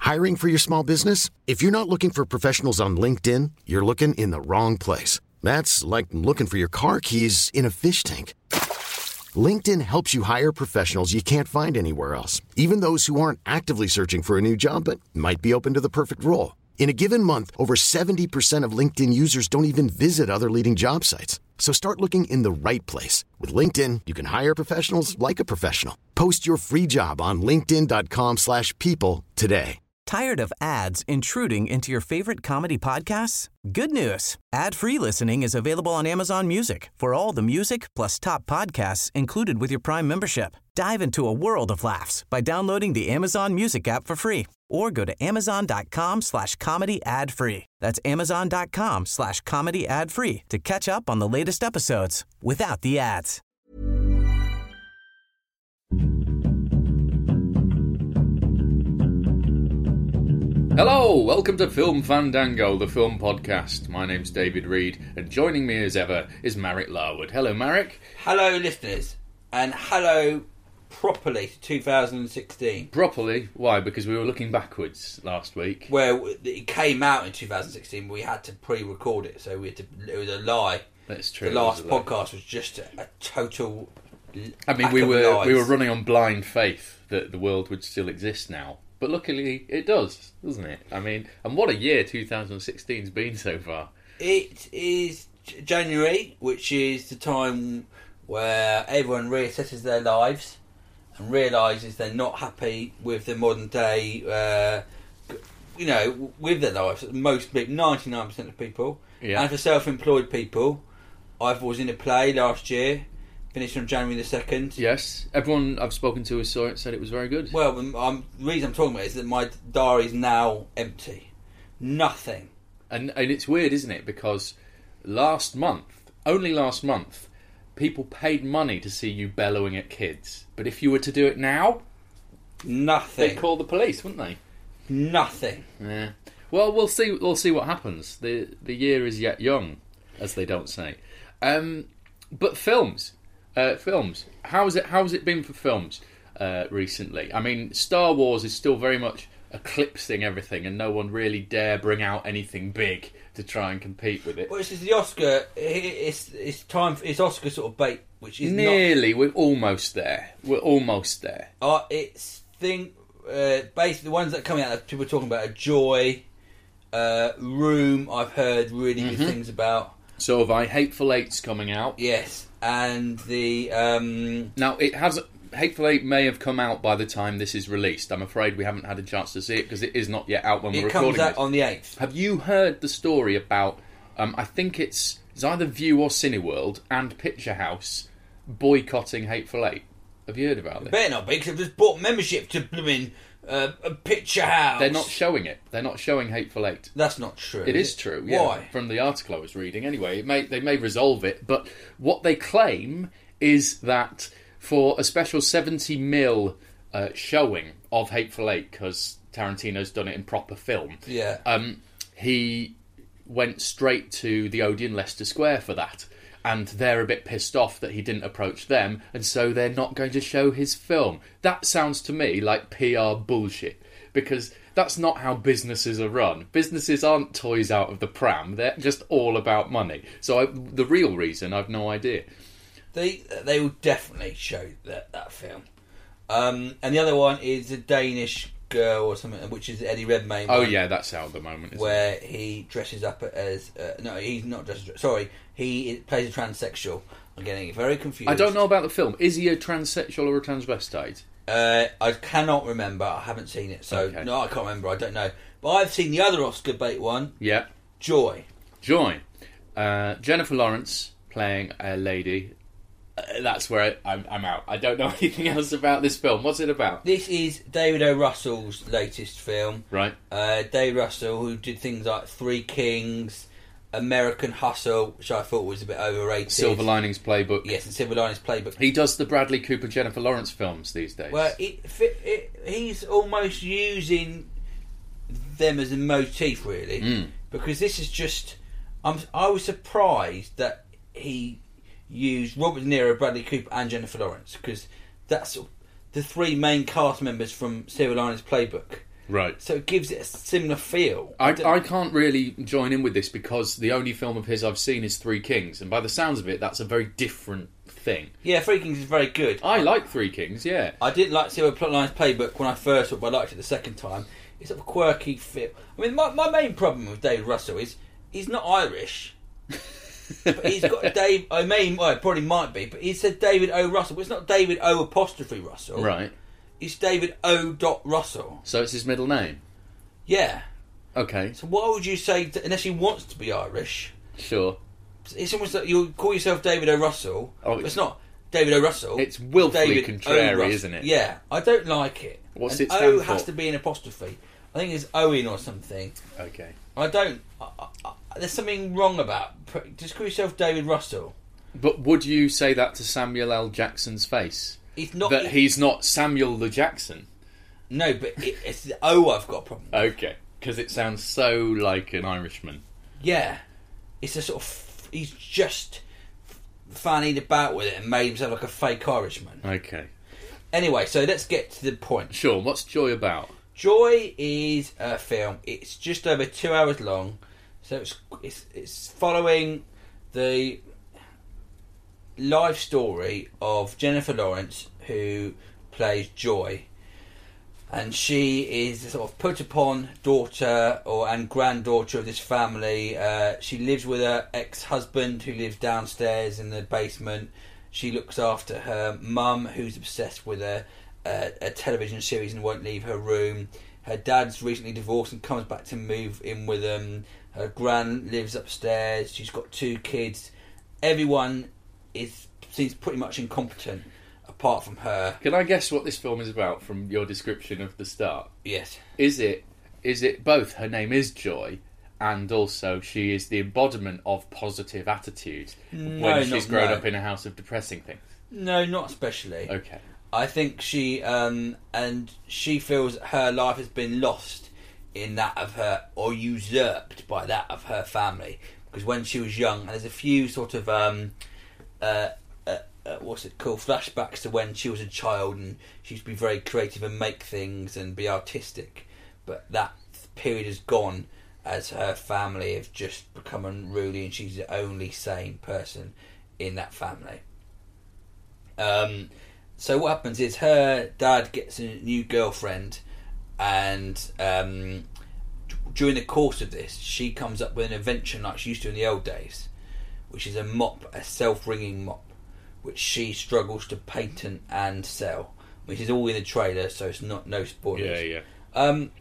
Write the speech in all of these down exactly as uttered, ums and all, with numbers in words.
Hiring for your small business? If you're not looking for professionals on LinkedIn, you're looking in the wrong place. That's like looking for your car keys in a fish tank. LinkedIn helps you hire professionals you can't find anywhere else, even those who aren't actively searching for a new job but might be open to the perfect role. In a given month, over seventy percent of LinkedIn users don't even visit other leading job sites. So start looking in the right place. With LinkedIn, you can hire professionals like a professional. Post your free job on linkedin.com slash people today. Tired of ads intruding into your favorite comedy podcasts? Good news. Ad-free listening is available on Amazon Music for all the music plus top podcasts included with your Prime membership. Dive into a world of laughs by downloading the Amazon Music app for free or go to amazon.com slash comedy ad free. That's amazon.com slash comedy ad free to catch up on the latest episodes without the ads. Hello, welcome to Film Fandango, the film podcast. My name's David Reed, and joining me as ever is Marek Larwood. Hello, Marek. Hello, listeners, and hello properly to two thousand sixteen. Properly? Why? Because we were looking backwards last week. Well, it came out in two thousand sixteen, but we had to pre-record it, so we had to, it was a lie. That's true. The last podcast was just a, a total. I mean, we were lies. we were running on blind faith that the world would still exist now. But luckily, it does, doesn't it? I mean, and what a year two thousand sixteen's been so far. It is January, which is the time where everyone reassesses their lives and realises they're not happy with the modern day, uh, you know, with their lives. Most people, ninety-nine percent of people. Yeah. And for self-employed people, I was in a play last year. Finished on January the second. Yes. Everyone I've spoken to who saw it said it was very good. Well, um, the reason I'm talking about it is that my diary is now empty. Nothing. And and it's weird, isn't it? Because last month, only last month, people paid money to see you bellowing at kids. But if you were to do it now, nothing. They'd call the police, wouldn't they? Nothing. Yeah. Well, we'll see. We'll see what happens. the The year is yet young, as they don't say. Um, but films. Uh, films. How's it? How's it been for films uh, recently? I mean, Star Wars is still very much eclipsing everything, and no one really dare bring out anything big to try and compete with it. Well, this is the Oscar. It's it's time. For, it's Oscar sort of bait, which is nearly. Not, we're almost there. We're almost there. Uh, it's thing. Uh, basically, the ones that are coming out that people are talking about are Joy, uh, Room. I've heard really mm-hmm. good things about. So have I. Hateful Eight's coming out. Yes. And the um... now it has Hateful Eight may have come out by the time this is released. I'm afraid we haven't had a chance to see it because it is not yet out when we're recording. It comes out this. on the eighth. Have you heard the story about? Um, I think it's it's either View or Cineworld and Picture House boycotting Hateful Eight. Have you heard about this? Better not be, because I've just bought membership to blooming uh, a Picture House. They're not showing it. They're not showing Hateful Eight. That's not true. It is true. Yeah. Why? From the article I was reading, anyway. It may they may resolve it, but what they claim is that for a special seventy mil uh, showing of Hateful Eight, because Tarantino's done it in proper film. Yeah. Um, he went straight to the Odeon Leicester Square for that. And they're a bit pissed off that he didn't approach them, and so they're not going to show his film. That sounds to me like P R bullshit, because that's not how businesses are run. Businesses aren't toys out of the pram, they're just all about money. So I, the real reason, I've no idea. They they will definitely show that, that film. Um, and the other one is a Danish girl or something, which is Eddie Redmayne. Oh one, yeah, that's out at the moment, isn't where it? he dresses up as uh, no, he's not dressed. Sorry, he plays a transsexual. I'm getting very confused. I don't know about the film. Is he a transsexual or a transvestite? Uh, I cannot remember. I haven't seen it, so okay. no, I can't remember. I don't know. But I've seen the other Oscar bait one. Yeah, Joy. Joy. Uh, Jennifer Lawrence playing a lady. Uh, that's where I, I'm, I'm out. I don't know anything else about this film. What's it about? This is David O. Russell's latest film. Right. Uh, David Russell, who did things like Three Kings, American Hustle, which I thought was a bit overrated. Silver Linings Playbook. Yes, and Silver Linings Playbook. He does the Bradley Cooper, Jennifer Lawrence films these days. Well, it, it, he's almost using them as a motif, really, mm. because this is just. I'm, I was surprised that he used Robert De Niro, Bradley Cooper, and Jennifer Lawrence, because that's the three main cast members from Silver Linings Playbook. Right. So it gives it a similar feel. I, don't- I can't really join in with this because the only film of his I've seen is Three Kings, and by the sounds of it, that's a very different thing. Yeah, Three Kings is very good. I like Three Kings, yeah. I didn't like Silver Plotline's Playbook when I first saw it, but I liked it the second time. It's sort of quirky feel. I mean, my, my main problem with David Russell is he's not Irish. But he's got Dave. I mean, well, it probably might be, but he said David O. Russell. But it's not David O. apostrophe Russell. Right. It's David O. Dot Russell. So it's his middle name? Yeah. Okay. So why would you say, to, unless he wants to be Irish? Sure. It's almost like you call yourself David O. Russell. Oh, but it's not David O. Russell. It's willfully David contrary, O. Russell. isn't it? Yeah. I don't like it. What's An it stand O for? has to be an apostrophe. I think it's Owen or something. Okay. I don't. I, I, I, there's something wrong about. Just call yourself David Russell. But would you say that to Samuel L. Jackson's face? He's not. That he's not Samuel the Jackson? No, but it, it's the O I've got a problem with. Okay. Because it sounds so like an Irishman. Yeah. It's a sort of. He's just fannied about with it and made himself like a fake Irishman. Okay. Anyway, so let's get to the point. Sure, what's Joy about? Joy is a film. It's just over two hours long, so it's it's, it's following the life story of Jennifer Lawrence, who plays Joy, and she is the sort of put upon daughter or and granddaughter of this family. Uh, she lives with her ex-husband, who lives downstairs in the basement. She looks after her mum, who's obsessed with her. Uh, a television series and won't leave her room. Her dad's recently divorced and comes back to move in with them. Her gran lives upstairs. She's got two kids. Everyone is seems pretty much incompetent apart from her. Can I guess what this film is about from your description of the start? Yes. Is it is it both her name is Joy and also she is the embodiment of positive attitude No, when she's not- grown no. up in a house of depressing things? No, not especially. Okay. I think she um, and she feels her life has been lost in that of her, or usurped by that of her family. Because when she was young, and there's a few sort of um, uh, uh, uh, what's it called, flashbacks to when she was a child, and she used to be very creative and make things and be artistic. But that period is gone as her family have just become unruly, and she's the only sane person in that family. Um. So what happens is her dad gets a new girlfriend, and um, during the course of this, she comes up with an invention like she used to in the old days, which is a mop, a self-wringing mop, which she struggles to patent and sell, which is all in the trailer, so it's not no spoilers. Yeah, yeah. Um,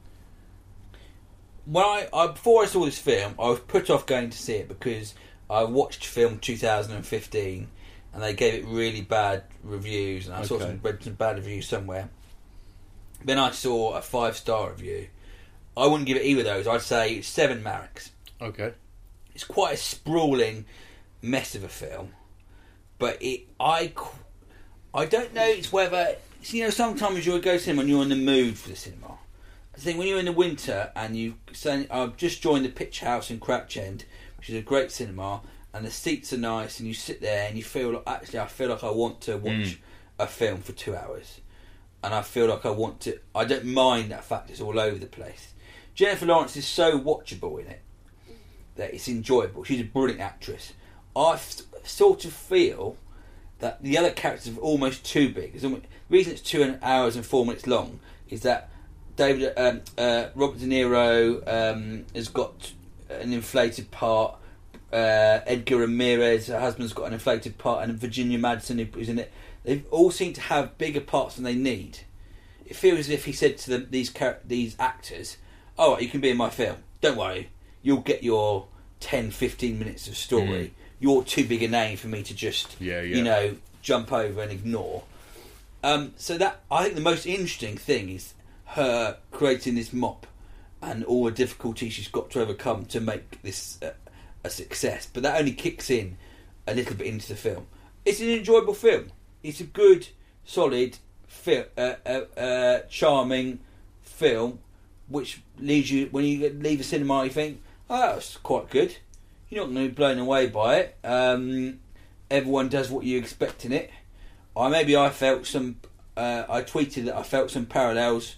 when I, I before I saw this film, I was put off going to see it because I watched film two thousand fifteen. And they gave it really bad reviews, and I saw Okay. some, read some bad reviews somewhere. Then I saw a five-star review. I wouldn't give it either of those. I'd say it's seven Mareks. Okay. It's quite a sprawling mess of a film, but it I I don't know. It's whether you know. Sometimes you go to cinema and you're in the mood for the cinema. I think when you're in the winter and you say, I've just joined the Pitch House in Crouch End, which is a great cinema. And the seats are nice, and you sit there and you feel like, actually, I feel like I want to watch Mm. a film for two hours. And I feel like I want to, I don't mind that fact it's all over the place. Jennifer Lawrence is so watchable in it that it's enjoyable. She's a brilliant actress. I f- sort of feel that the other characters are almost too big. It's almost, the reason it's two hours and four minutes long is that David, um, uh, Robert De Niro um, has got an inflated part. Uh, Edgar Ramirez, her husband's got an inflated part, and Virginia Madsen, who's in it. They all seem to have bigger parts than they need. It feels as if he said to them, these char- these actors, "Oh, you can be in my film. Don't worry, you'll get your ten, fifteen minutes of story. Mm. You're too big a name for me to just, Yeah, yeah. you know, jump over and ignore." Um, so that I think the most interesting thing is her creating this mop and all the difficulties she's got to overcome to make this uh, a success. But that only kicks in a little bit into the film. It's an enjoyable film. It's a good, solid, fi- uh, uh, uh, charming film, which leaves you, when you leave the cinema, you think, oh, that's quite good. You're not going to be blown away by it. Um, everyone does what you expect in it. I maybe I felt some. Uh, I tweeted that I felt some parallels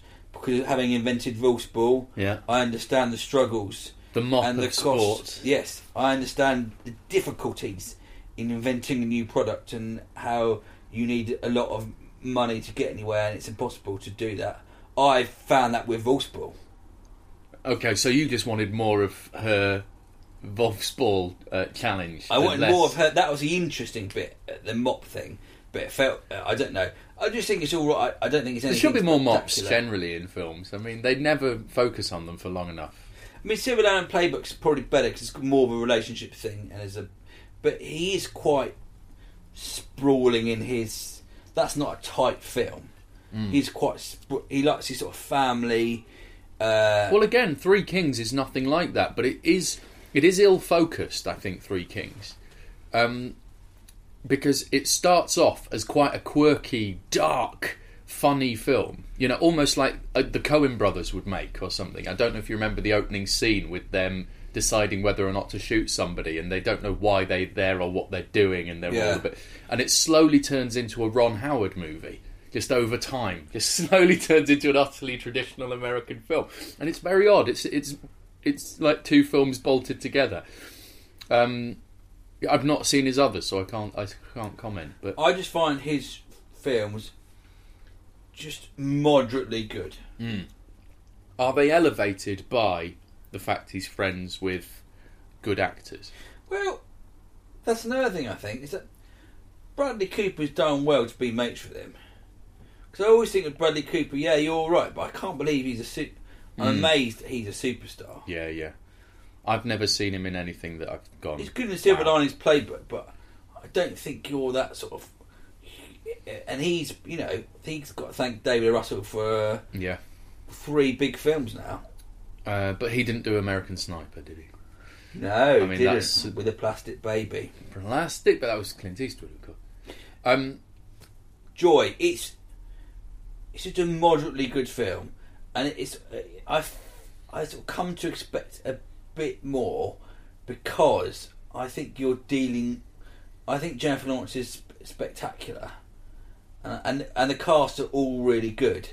because having invented Wolfsball, Yeah. I understand the struggles. The mop and of the sport. costs. Yes, I understand the difficulties in inventing a new product and how you need a lot of money to get anywhere, and it's impossible to do that. I found that with Wolfsball. Okay, so you just wanted more of her Wolfsball uh, challenge. I and wanted less- more of her. That was the interesting bit, uh, the mop thing. But it felt, uh, I don't know. I just think it's all right. I don't think it's There anything should be more mops spectacular. generally in films. I mean, they never focus on them for long enough. I mean, Silver Lining Playbook's probably better because it's more of a relationship thing, and as a, but he is quite sprawling in his. That's not a tight film. Mm. He's quite. Spr- he likes his sort of family. Uh, Well, again, Three Kings is nothing like that, but it is it is ill focused. I think Three Kings, um, because it starts off as quite a quirky, dark, funny film. You know, almost like uh, the Coen brothers would make or something. I don't know if you remember the opening scene with them deciding whether or not to shoot somebody, and they don't know why they're there or what they're doing, and they're Yeah. all a bit. And it slowly turns into a Ron Howard movie. Just over time, just slowly turns into an utterly traditional American film, and it's very odd. It's it's it's like two films bolted together. Um, I've not seen his others, so I can't I can't comment. But I just find his films just moderately good. are they elevated by the fact he's friends with good actors? Well, that's another thing I think is that Bradley Cooper's done well to be mates with him. Because I always think of Bradley Cooper, yeah, you're all right, but I can't believe he's a su- I'm Mm. amazed that he's a superstar. Yeah, yeah. I've never seen him in anything that I've gone. He's good in Silver wow. Linings Playbook, but I don't think you're that sort of. And he's, you know, he's got to thank David Russell for uh, Yeah, three big films now. uh, but he didn't do American Sniper, did he? No, I mean, didn't, that's- with a plastic baby. Plastic, but that was Clint Eastwood, of course. Um, Joy, it's it's just a moderately good film, and it's I've I sort of come to expect a bit more because I think you're dealing. I think Jennifer Lawrence is spectacular, and and, and the cast are all really good.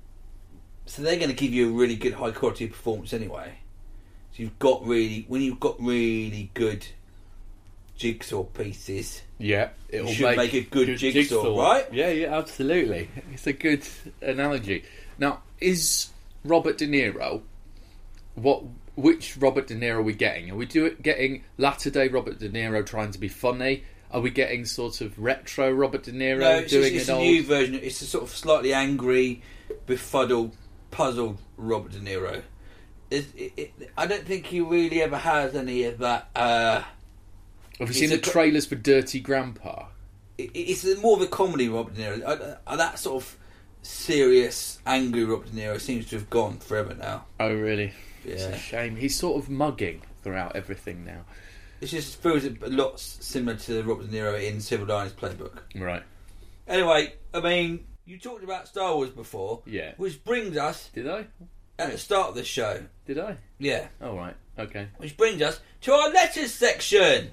So they're going to give you a really good high quality performance anyway. So you've got really when you've got really good jigsaw pieces. Yeah, it'll You should make a good jigsaw, right? Yeah, yeah, absolutely. It's a good analogy. Now, is Robert De Niro what? Which Robert De Niro are we getting? Are we do it, getting latter day Robert De Niro trying to be funny? Are we getting sort of retro Robert De Niro No, it's, doing just, it's an a old? new version. It's a sort of slightly angry, befuddled, puzzled Robert De Niro. It, it, it, I don't think he really ever has any of that. Uh, Have you it's seen a the co- trailers for Dirty Grandpa? it, it's more of a comedy Robert De Niro. Uh, uh, that sort of serious, angry Robert De Niro seems to have gone forever now. Oh, really? It's Yeah. a shame. He's sort of mugging throughout everything now. It just feels a lot similar to Robert De Niro in Silver Linings Playbook. Right. Anyway, I mean, you talked about Star Wars before, Yeah. which brings us Did I? at the start of the show. Did I? Yeah. Oh, right. Okay. Which brings us to our letters section.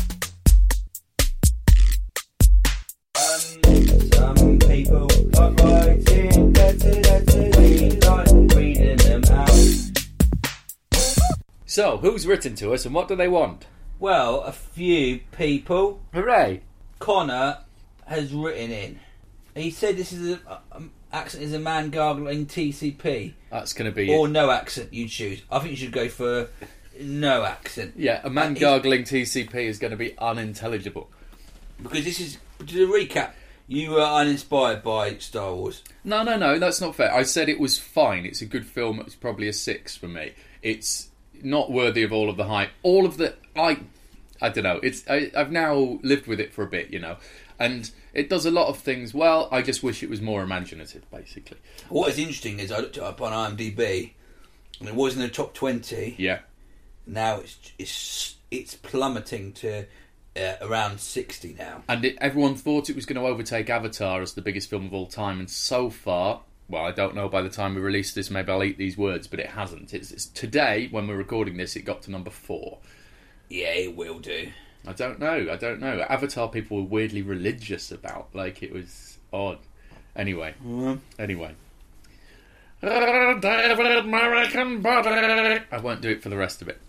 Um, some people like writing letters, letters, we like reading them out. So, who's written to us and what do they want? Well, a few people. Hooray! Connor has written in. He said this is a, um, accent is a man gargling T C P. That's going to be Or it. no accent, you choose. I think you should go for no accent. Yeah, a man Uh, gargling T C P is going to be unintelligible. Because this is, to recap, you were uninspired by Star Wars. No, no, no, that's not fair. I said it was fine. It's a good film. It's probably a six for me. It's not worthy of all of the hype. All of the... I I don't know. It's I, I've now lived with it for a bit, you know. And it does a lot of things well. I just wish it was more imaginative, basically. What is interesting is I looked it up on IMDb, and it was in the top twenty. Yeah. Now it's it's it's plummeting to uh, around sixty now. And it, everyone thought it was going to overtake Avatar as the biggest film of all time. And so far... Well, I don't know by the time we release this, maybe I'll eat these words, but it hasn't. It's, it's today, when we're recording this, it got to number four. Yeah, it will do. I don't know, I don't know. Avatar people were weirdly religious about, like it was odd. Anyway, Mm. anyway. David American Body. I won't do it for the rest of it.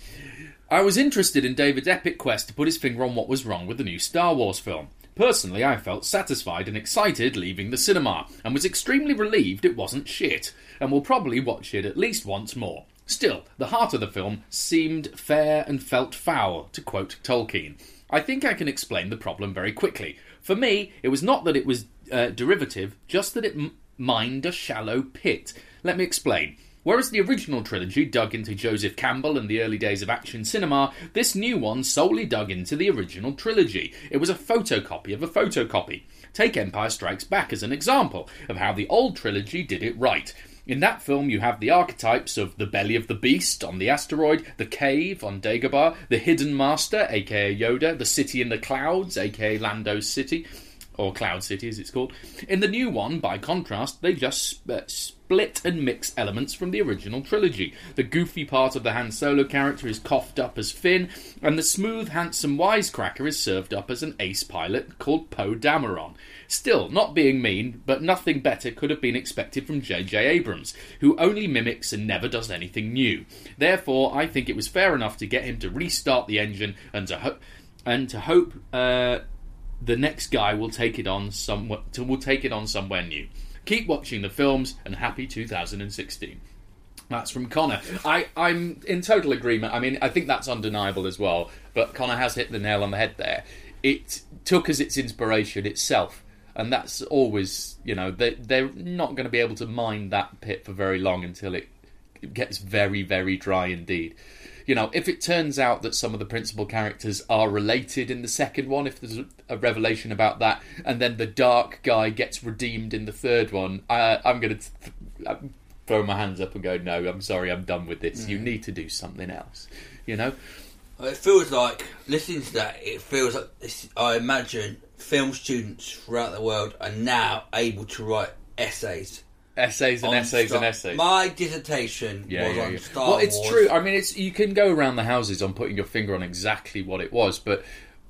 I was interested in David's epic quest to put his finger on what was wrong with the new Star Wars film. Personally, I felt satisfied and excited leaving the cinema, and was extremely relieved it wasn't shit, and will probably watch it at least once more. Still, the heart of the film seemed fair and felt foul, to quote Tolkien. I think I can explain the problem very quickly. For me, it was not that it was uh, derivative, just that it m- mined a shallow pit. Let me explain. Whereas the original trilogy dug into Joseph Campbell and the early days of action cinema, this new one solely dug into the original trilogy. It was a photocopy of a photocopy. Take Empire Strikes Back as an example of how the old trilogy did it right. In that film you have the archetypes of the belly of the beast on the asteroid, the cave on Dagobah, the hidden master, aka Yoda, the city in the clouds, aka Lando's city, or Cloud City as it's called. In the new one, by contrast, they just uh, split and mix elements from the original trilogy. The goofy part of the Han Solo character is coughed up as Finn, and the smooth, handsome wisecracker is served up as an ace pilot called Poe Dameron. Still, not being mean, but nothing better could have been expected from J J Abrams, who only mimics and never does anything new. Therefore, I think it was fair enough to get him to restart the engine and to, ho- and to hope... Uh, the next guy will take it on somewhere, will take it on somewhere new. Keep watching the films, and happy two thousand sixteen. That's from Connor. I, I'm in total agreement. I mean, I think that's undeniable as well, but Connor has hit the nail on the head there. It took as its inspiration itself, and that's always, you know, they, they're not going to be able to mine that pit for very long until it gets very, very dry indeed. You know, if it turns out that some of the principal characters are related in the second one, if there's a revelation about that, and then the dark guy gets redeemed in the third one, I, I'm going to th- throw my hands up and go, no, I'm sorry, I'm done with this. Mm. You need to do something else, you know? It feels like, listening to that, it feels like, this, I imagine, film students throughout the world are now able to write essays. Essays and essays Star- and essays. My dissertation yeah, was yeah, on yeah. Star Well, Wars. it's true. I mean, it's you can go around the houses on putting your finger on exactly what it was, but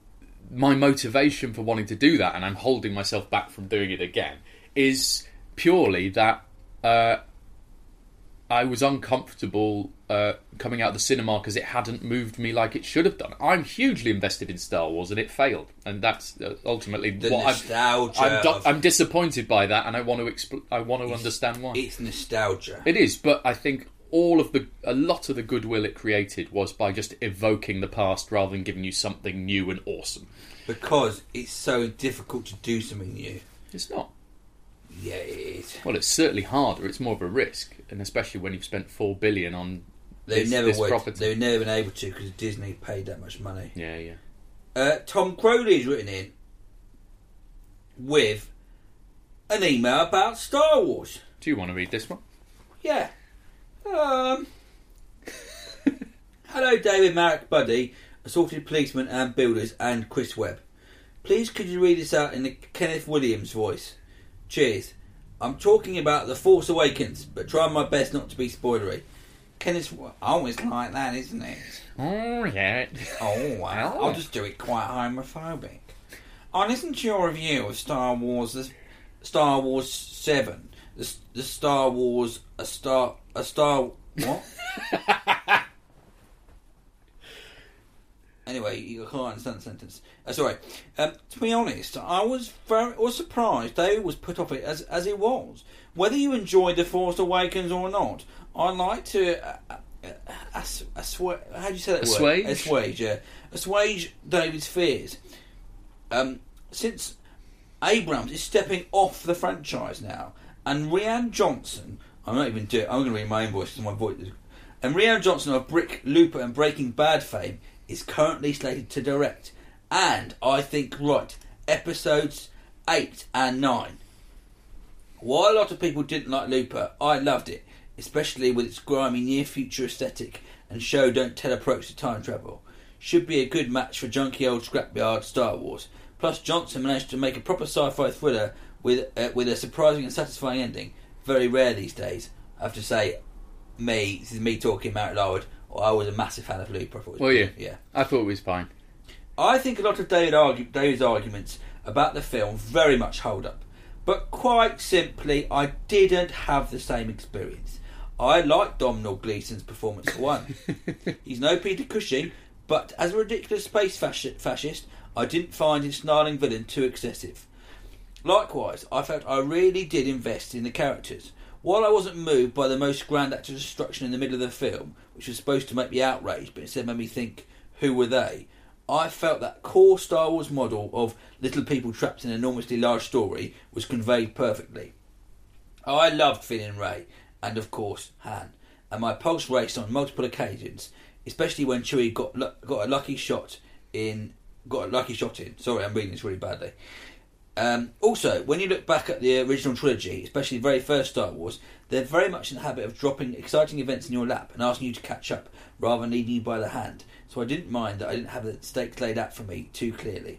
my motivation for wanting to do that, and I'm holding myself back from doing it again, is purely that uh, I was uncomfortable uh, coming out of the cinema because it hadn't moved me like it should have done. I'm hugely invested in Star Wars, and it failed, and that's uh, ultimately the what nostalgia I'm. I'm, do- of... I'm disappointed by that, and I want to expl- I want to it's, understand why. It's nostalgia. It is, but I think all of the a lot of the goodwill it created was by just evoking the past rather than giving you something new and awesome. Because it's so difficult to do something new. It's not. Yeah, it is. Well, it's certainly harder. It's more of a risk, and especially when you've spent four billion on they this, never this would. property. They've never been able to because Disney paid that much money. Yeah, yeah. Uh, Tom Crowley's written in with an email about Star Wars. Do you want to read this one? Yeah. Um. Hello, David, Marek, Buddy, Assorted Policeman and Builders, and Chris Webb. Please could you read this out in the Kenneth Williams voice? Cheers. I'm talking about The Force Awakens, but trying my best not to be spoilery. Kenneth, always like that, isn't it? Oh, yeah. Oh, well, I'll just do it quite homophobic. I listened to your review of Star Wars, the Star Wars seven, the, the Star Wars, a Star, a Star, what? Anyway, you can't understand the sentence. Uh, sorry. Um, to be honest, I was very was surprised David was put off it as as it was. Whether you enjoyed The Force Awakens or not, I'd like to uh, uh, ass, assuage. How do you say that assuage? word? Assuage. Yeah. Assuage David's fears. Um, since Abrams is stepping off the franchise now, and Rian Johnson, I'm not even doing. I'm going to read my own voice because my voice. And Rian Johnson of Brick, Looper, and Breaking Bad fame is currently slated to direct, and I think right episodes eight and nine. While a lot of people didn't like Looper, I loved it, especially with its grimy near future aesthetic and show don't tell approach to time travel. Should be a good match for junky old scrapyard Star Wars. Plus Johnson managed to make a proper sci-fi thriller with uh, with a surprising and satisfying ending. Very rare these days. I have to say, me this is me talking out loud. I was a massive fan of Looper. I thought it was well, yeah, yeah. I thought it was fine. I think a lot of David argue, David's arguments about the film very much hold up. But quite simply, I didn't have the same experience. I liked Domhnall Gleeson's performance for one. He's no Peter Cushing, but as a ridiculous space fasci- fascist, I didn't find his snarling villain too excessive. Likewise, I felt I really did invest in the characters. While I wasn't moved by the most grand act of destruction in the middle of the film, which was supposed to make me outraged, but instead made me think, who were they? I felt that core Star Wars model of little people trapped in an enormously large story was conveyed perfectly. I loved Finn and Rey, and of course Han, and my pulse raced on multiple occasions, especially when Chewie got got a lucky shot in got a lucky shot in. Sorry, I'm reading this really badly. Um, also, when you look back at the original trilogy, especially the very first Star Wars, they're very much in the habit of dropping exciting events in your lap and asking you to catch up rather than leading you by the hand. So I didn't mind that I didn't have the stakes laid out for me too clearly.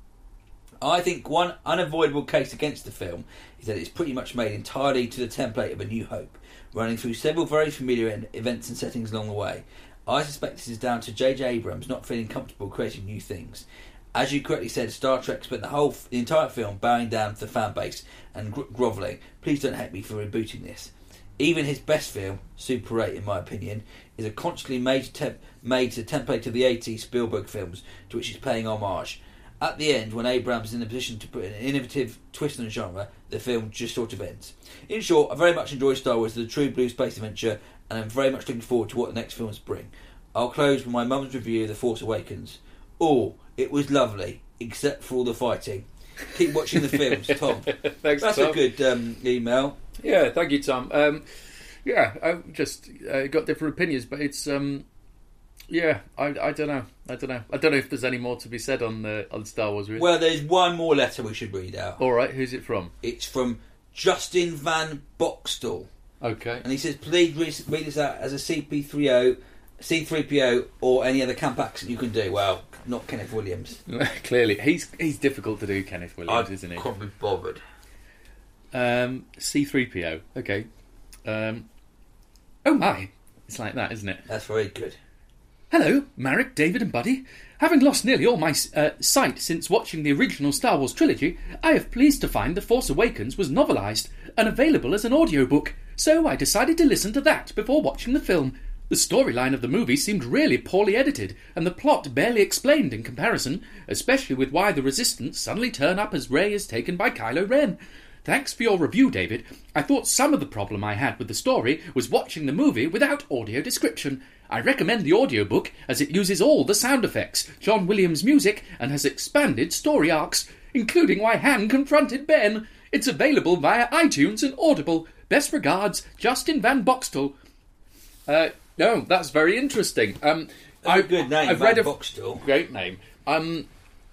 I think one unavoidable case against the film is that it's pretty much made entirely to the template of A New Hope, running through several very familiar events and settings along the way. I suspect this is down to J J Abrams not feeling comfortable creating new things. As you correctly said, Star Trek spent the whole, the entire film bowing down to the fan base and gro- grovelling. Please don't hate me for rebooting this. Even his best film, Super eight in my opinion, is a consciously made, temp- made to the template of the eighties Spielberg films to which he's paying homage. At the end, when Abrams is in a position to put an innovative twist on the genre, the film just sort of ends. In short, I very much enjoy Star Wars as a true blue space adventure, and I'm very much looking forward to what the next films bring. I'll close with my mum's review of The Force Awakens. Oh, it was lovely, except for all the fighting. Keep watching the films, Tom. Thanks, That's Tom. a good um, email. Yeah, thank you, Tom. Um, yeah, I just uh, got different opinions, but it's um, yeah, I, I don't know, I don't know, I don't know if there's any more to be said on the on Star Wars. Really. Well, there's one more letter we should read out. All right, who's it from? It's from Justin Van Boxtel, Okay, and he says, "Please read, read this out as a C P three O, C three P O, or any other camp accent you can do." Well, not Kenneth Williams. clearly he's he's difficult to do, Kenneth Williams, I isn't he? can't be bothered. Um, C three P O. Okay. Um, oh my, it's like that, isn't it? That's very good. Hello, Marek, David and Buddy. Having lost nearly all my uh, sight since watching the original Star Wars trilogy, I am pleased to find The Force Awakens was novelised and available as an audiobook, so I decided to listen to that before watching the film. The storyline of the movie seemed really poorly edited, and the plot barely explained in comparison, especially with why the Resistance suddenly turn up as Rey is taken by Kylo Ren. Thanks for your review, David. I thought some of the problem I had with the story was watching the movie without audio description. I recommend the audiobook as it uses all the sound effects, John Williams' music, and has expanded story arcs, including why Han confronted Ben. It's available via iTunes and Audible. Best regards, Justin Van Boxtel. Uh, no, that's very interesting. Um, That's a good name, I've Van read a Boxtel. Great name. Um,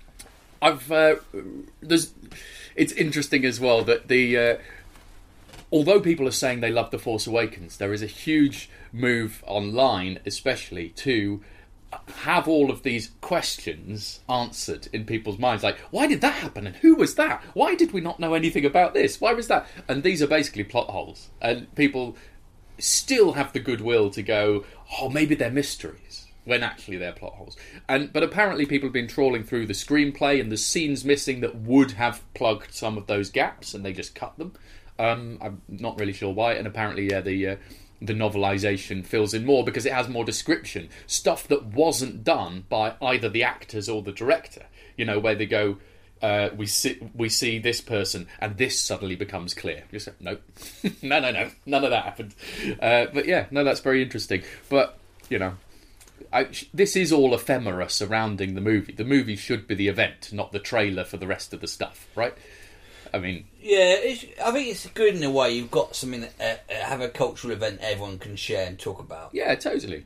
I've uh, there's. It's interesting as well that the uh, although people are saying they love The Force Awakens, there is a huge move online, especially to have all of these questions answered in people's minds. Like, why did that happen? And who was that? Why did we not know anything about this? Why was that? And these are basically plot holes. And people still have the goodwill to go, oh, maybe they're mysteries, when actually they're plot holes. And but apparently people have been trawling through the screenplay and there's scenes missing that would have plugged some of those gaps, and they just cut them. Um, I'm not really sure why. And apparently, yeah, the uh, the novelisation fills in more because it has more description, stuff that wasn't done by either the actors or the director. You know, where they go, uh, we see we see this person, and this suddenly becomes clear. You say, no, no, no, no, none of that happened. Uh, but yeah, no, that's very interesting. But you know. I, this is all ephemera surrounding the movie. The movie should be the event, not the trailer for the rest of the stuff, right? I mean... Yeah, it's, I think it's good in a way. You've got something that uh, have a cultural event everyone can share and talk about. Yeah, totally.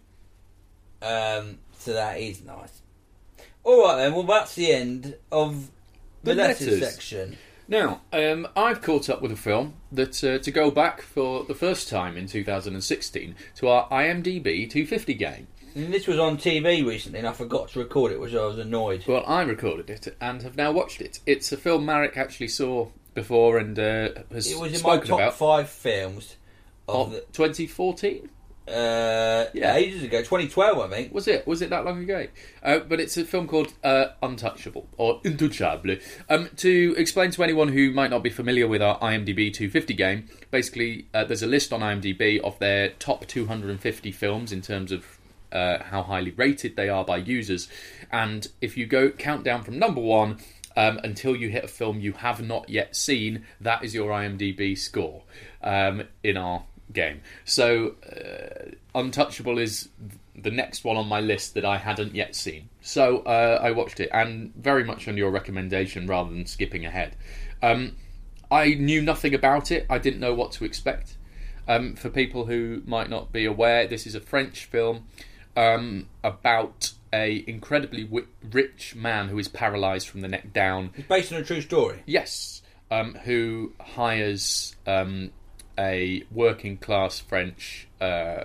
Um, so that is nice. All right then, well that's the end of the, the letters. letters section. Now, um, I've caught up with a film that, uh, to go back for the first time in two thousand sixteen to our IMDb two fifty game. And this was on T V recently and I forgot to record it, which I was annoyed. Well, I recorded it and have now watched it. It's a film Marek actually saw before and uh, has spoken about. It was in my top about. five films of, of the... twenty fourteen? Uh, Yeah. ages ago, twenty twelve, I think. Was it? Was it that long ago? Uh, but it's a film called uh, Untouchable, or Intouchable. Um, to explain to anyone who might not be familiar with our IMDb two fifty game, basically uh, there's a list on IMDb of their top two hundred fifty films in terms of uh, how highly rated they are by users. And if you go count down from number one um, until you hit a film you have not yet seen, that is your IMDb score um, in our game. So uh, Untouchable is the next one on my list that I hadn't yet seen. So uh, I watched it, and very much on your recommendation rather than skipping ahead. Um, I knew nothing about it. I didn't know what to expect. Um, for people who might not be aware, this is a French film um, about a incredibly w- rich man who is paralysed from the neck down. It's based on a true story. Yes, um, who hires um, a working class French uh,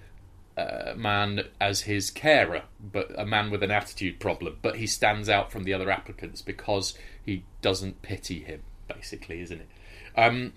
uh, man as his carer, but a man with an attitude problem. But he stands out from the other applicants because he doesn't pity him, basically, isn't it? Um,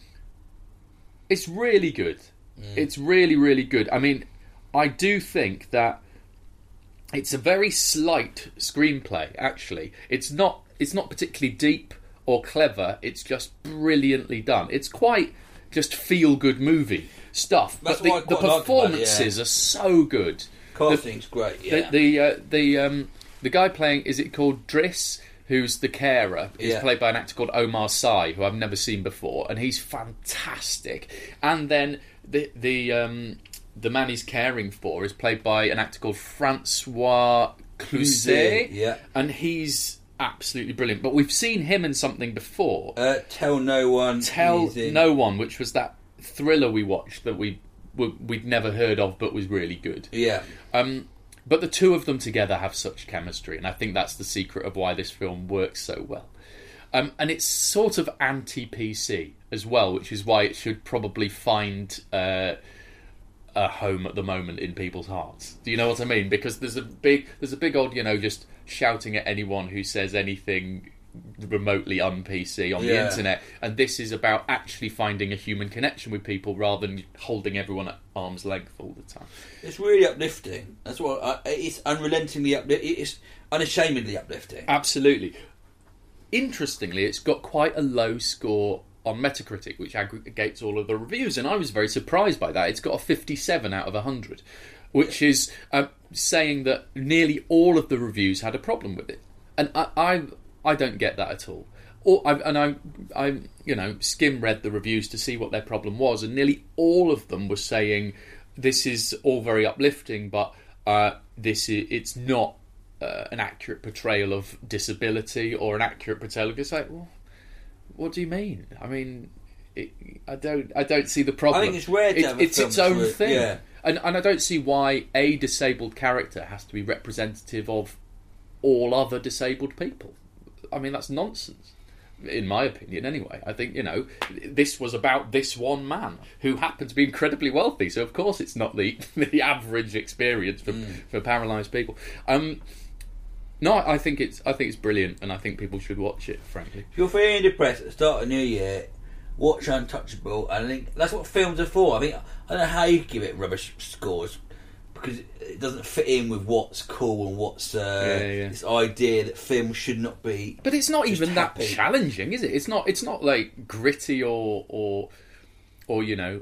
it's really good. Mm. It's really, really good. I mean, I do think that it's a very slight screenplay, actually. It's not, it's not particularly deep or clever. It's just brilliantly done. It's quite just feel-good movie stuff. That's but the, what I the quite like performances about it, yeah. are so good. Casting's the, great, yeah. The the, uh, the, um, the guy playing, is it called Driss, who's the carer, is yeah. played by an actor called Omar Sy, who I've never seen before, and he's fantastic. And then the the um, the man he's caring for is played by an actor called Francois Cluzet, yeah. and he's absolutely brilliant. But we've seen him in something before. Uh, Tell No One. Tell he's in. No One, which was that thriller we watched that we we'd never heard of, but was really good. Yeah. Um, but the two of them together have such chemistry, and I think that's the secret of why this film works so well. Um, and it's sort of anti-P C as well, which is why it should probably find uh, a home at the moment in people's hearts. Do you know what I mean? Because there's a big, there's a big old, you know, just shouting at anyone who says anything remotely un-P C on yeah. the internet, and this is about actually finding a human connection with people rather than holding everyone at arm's length all the time. It's really uplifting. That's what I, it's unrelentingly uplifting. It's unashamedly uplifting. Absolutely. Interestingly, it's got quite a low score on Metacritic, which aggregates all of the reviews, and I was very surprised by that. It's got a fifty-seven out of one hundred, which is uh, saying that nearly all of the reviews had a problem with it, and I I, I don't get that at all. Or I, and I I you know skim read the reviews to see what their problem was, and nearly all of them were saying this is all very uplifting, but uh, this is, it's not uh, an accurate portrayal of disability or an accurate portrayal of. It's like, well, what do you mean? I mean, it, I don't I don't see the problem. I think it's rare to it, have a it's film its own that's thing, yeah. and and I don't see why a disabled character has to be representative of all other disabled people. I mean, that's nonsense, in my opinion, anyway. I think, you know, this was about this one man who happened to be incredibly wealthy, so of course it's not the the average experience for mm. for paralysed people. Um, no, I think it's I think it's brilliant, and I think people should watch it, frankly. If you're feeling depressed at the start of New Year, watch Untouchable, and I think that's what films are for. I think I don't know how you give it rubbish scores, because it doesn't fit in with what's cool and what's uh, yeah, yeah. this idea that films should not be. But it's not even happy. that challenging, is it? It's not. It's not like gritty or or or you know,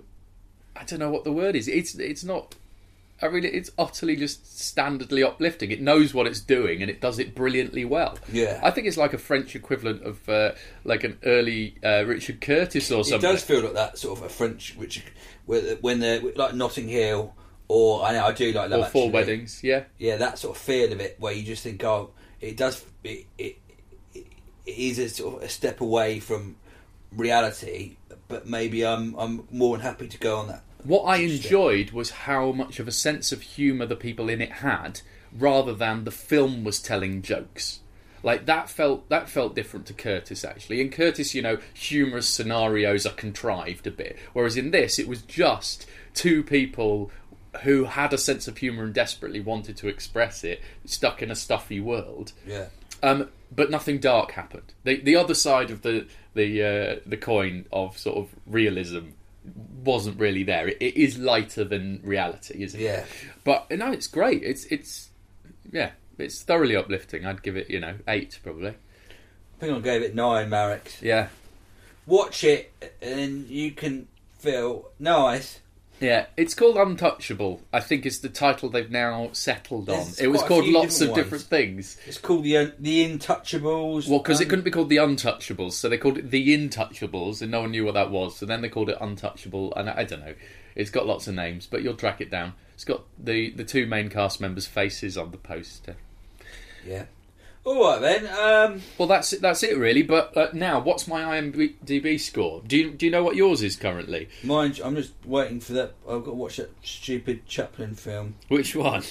I don't know what the word is. It's it's not. I really, it's utterly just standardly uplifting. It knows what it's doing and it does it brilliantly well. Yeah, I think it's like a French equivalent of uh, like an early uh, Richard Curtis or something. It does feel like that sort of a French Richard, when they're like Notting Hill. Or I know I do like that. Or Four actually. Weddings, yeah, yeah, that sort of feel of it, where you just think, oh, it does, it, it, it is a sort of a step away from reality, but maybe I'm I'm more than happy to go on that. What I enjoyed was how much of a sense of humour the people in it had, rather than the film was telling jokes. Like that felt that felt different to Curtis, actually. In Curtis, you know, humorous scenarios are contrived a bit, whereas in this, it was just two people who had a sense of humour and desperately wanted to express it, stuck in a stuffy world. Yeah. Um, but nothing dark happened. The the other side of the the uh, the coin of sort of realism wasn't really there. It, it is lighter than reality, isn't Yeah. it? But no, it's great. It's it's yeah, it's thoroughly uplifting. I'd give it, you know, eight probably. I think I gave it nine, Marek. Yeah, Watch it and you can feel nice. yeah. It's called Untouchable. I think it's the title they've now settled on. There's It was quite a called few lots of different different things. It's called the Un- the Intouchables. Well, because it Um, couldn't be called the Untouchables, so they called it the Intouchables, and no one knew what that was. So then they called it Untouchable, and I, I don't know. It's got lots of names, but you'll track it down. It's got the, the two main cast members' faces on the poster. Yeah. All right then. Um, Well, that's it, that's it really. But uh, now, what's my IMDb score? Do you do you know what yours is currently? mine. I'm just waiting for that. I've got to watch that stupid Chaplin film. Which one?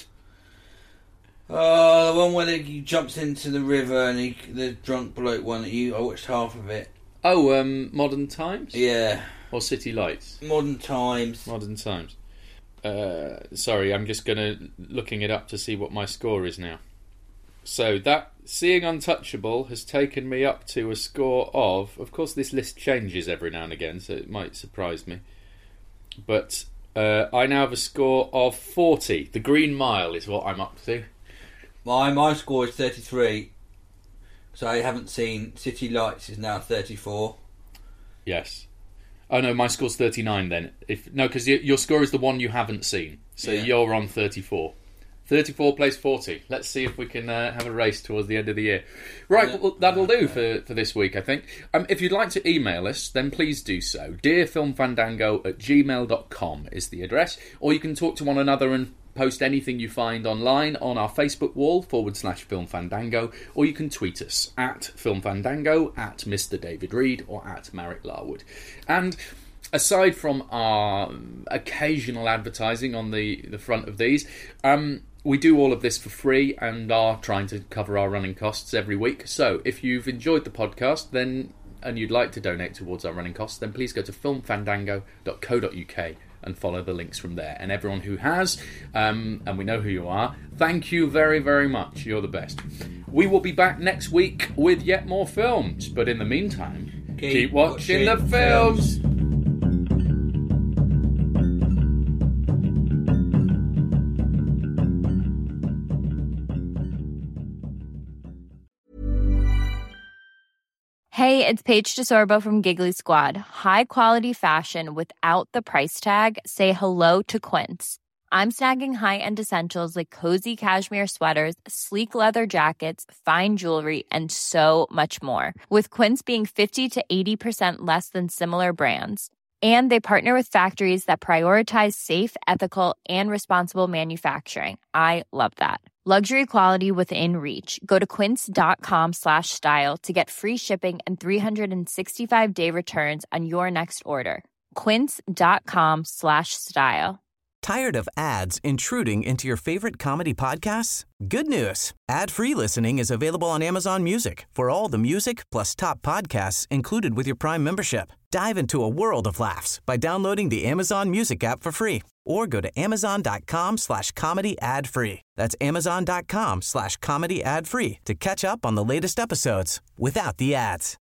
Oh, the one where he jumps into the river and he, the drunk bloke one. That you, I watched half of it. Oh, um, Modern Times Yeah. or City Lights? Modern Times. Modern Times. Uh, sorry, I'm just gonna looking it up to see what my score is now. So that Seeing Untouchable has taken me up to a score of... Of course, this list changes every now and again, so it might surprise me. But uh, I now have a score of forty. The Green Mile is what I'm up to. My my score is thirty-three. So I haven't seen City Lights. Is now thirty-four. Yes. Oh no, my score's thirty-nine then. If no, because your score is the one you haven't seen. So Yeah. you're on thirty-four. thirty-four plays forty. Let's see if we can uh, have a race towards the end of the year. Right, Yeah. well, that'll do for, for this week, I think. Um, if you'd like to email us, then please do so. dearfilmfandango at gmail dot com is the address. Or you can talk to one another and post anything you find online on our Facebook wall, forward slash Film Fandango, or you can tweet us at Film Fandango, at Mister David Reed, or at Marek Larwood. And aside from our occasional advertising on the, the front of these, um, we do all of this for free and are trying to cover our running costs every week. So if you've enjoyed the podcast, then and you'd like to donate towards our running costs, then please go to film fandango dot co dot uk and follow the links from there. And everyone who has, um, and we know who you are, thank you very, very much. You're the best. We will be back next week with yet more films. But in the meantime, keep, keep watching, watching the films. films. Hey, it's Paige DeSorbo from Giggly Squad. High quality fashion without the price tag. Say hello to Quince. I'm snagging high-end essentials like cozy cashmere sweaters, sleek leather jackets, fine jewelry, and so much more. With Quince being fifty to eighty percent less than similar brands. And they partner with factories that prioritize safe, ethical, and responsible manufacturing. I love that. Luxury quality within reach. Go to quince.com slash style to get free shipping and three sixty-five day returns on your next order. Quince.com slash style. Tired of ads intruding into your favorite comedy podcasts? Good news. Ad-free listening is available on Amazon Music for all the music plus top podcasts included with your Prime membership. Dive into a world of laughs by downloading the Amazon Music app for free or go to amazon.com slash comedy ad free. That's amazon.com slash comedy ad free to catch up on the latest episodes without the ads.